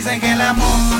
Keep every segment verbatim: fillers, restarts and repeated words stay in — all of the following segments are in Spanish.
Dicen que el amor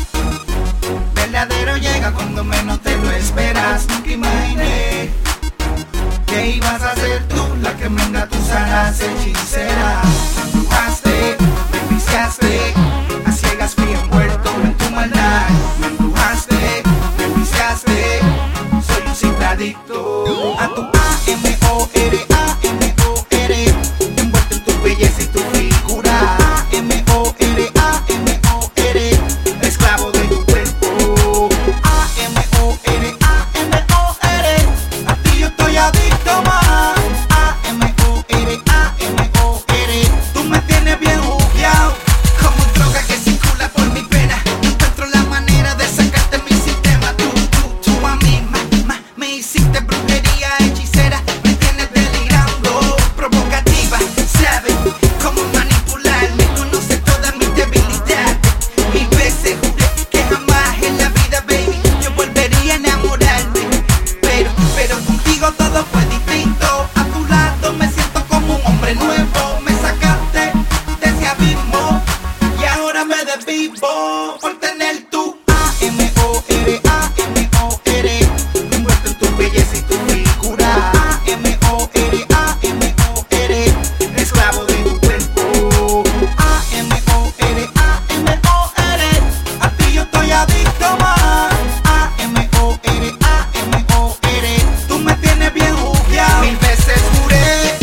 verdadero llega cuando menos te lo esperas. Nunca imaginé que ibas a ser tú la que me engatusarás, hechicera. Me embrujaste, me enviciaste, a ciegas fui envuelto en tu maldad. Me embrujaste, me enviciaste, soy un simple adicto a tu A M O R, A M O R, envuelto en tu belleza y tu figura. A M O R, A M O R, esclavo de tu cuerpo. A M O R, A M O R, a ti yo estoy adicto más. A M O R, A M O R, tú me tienes bien jugueado, como droga que circula por mi pena. No encuentro la manera de sacarte mi sistema. Tú, tú, tú a mí, ma, ma, me hiciste brujería, hechicera. Me tienes delirando, provocativa. Sabes cómo manipularme, conoce toda mi debilidad. Mil veces juré que jamás en la vida, baby, yo volvería a enamorarme. Pero, pero contigo todo fue distinto. A tu lado me siento como un hombre nuevo. Me sacaste de ese abismo y ahora me desvivo por tener tu A M O R, A M O R, envuelto en tu belleza y tu figura. A M O R, A M O R, esclavo de tu cuerpo. A M O R, A M O R, a ti yo estoy adicto más. A M O R, A M O R, tú me tienes bien jugueado. Mil veces juré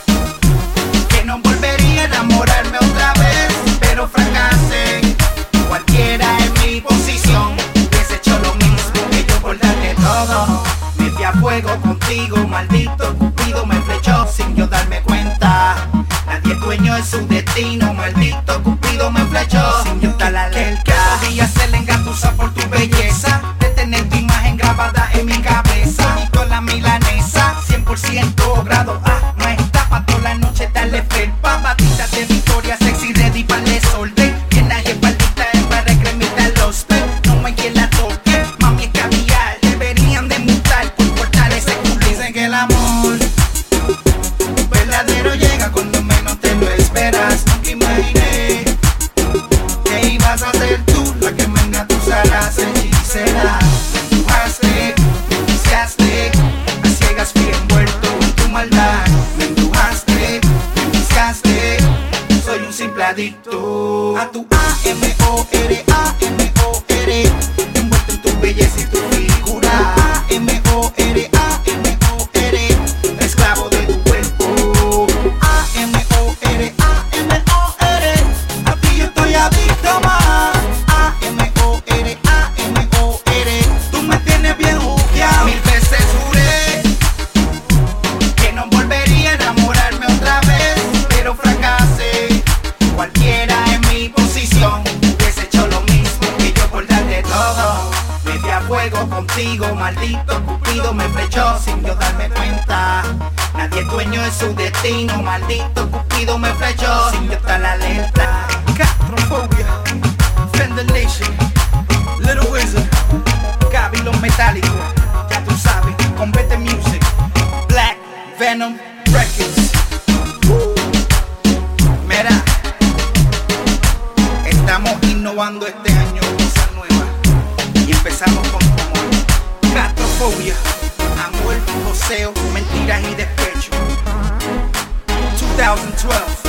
que no volvería a enamorarme otra vez, pero fracasé. Cualquiera en mi posición hubiese hecho lo mismo que yo por darte todo. Me fui a fuego contigo, maldito Cupido me flechó sin yo darme cuenta. Nadie es dueño de su destino, maldito Cupido me flechó sin yo estar alerta. Que podía ser engatusa por tu belleza, de tener tu imagen grabada en mi cabeza. Bonito la milanesa, cien por ciento grado A, no está pa' toda la noche darle felpa. Batitas de victoria, sexy, ready para el desorden. Llena de espaldita, en para cremita los pe. No hay quien la toque, mami es caviar. Deberían de mutar por cortar ese culo. Dicen que el amor verdadero llega cuando menos te lo esperas. Nunca imaginé que ibas a ser tú la que me engatusarás, hechicera. Me embrujaste, me enviciaste, a ciegas fui envuelto en tu maldad. Me embrujaste, me enviciaste, soy un simple adicto a tu A M O R, A M O R, envuelto en tu belleza y tu figura. A M O R, A M O R, esclavo de tu cuerpo. A M O R, A M O R, a ti yo estoy adicto más. A M O R, A M O R, tú me tienes bien jugueado. Mil veces juré que no volvería a enamorarme otra vez, pero fracasé. Cualquiera en mi posición hubiese hecho lo mismo que yo por darte todo. Me fui a fuego contigo, maldito Cupido me flechó sin yo darme cuenta. Nadie es dueño de su destino, maldito Cupido me flechó sin yo estar alerta. Castrofobia, Fender Nation, Little Wizard, Gaby los metálicos, ya tú sabes, Convete Music, Black Venom Records. Mira, estamos innovando este año cosas nuevas y empezamos con tu amor. Castrofobia, amor, joseo, mentiras y despecho. dos mil doce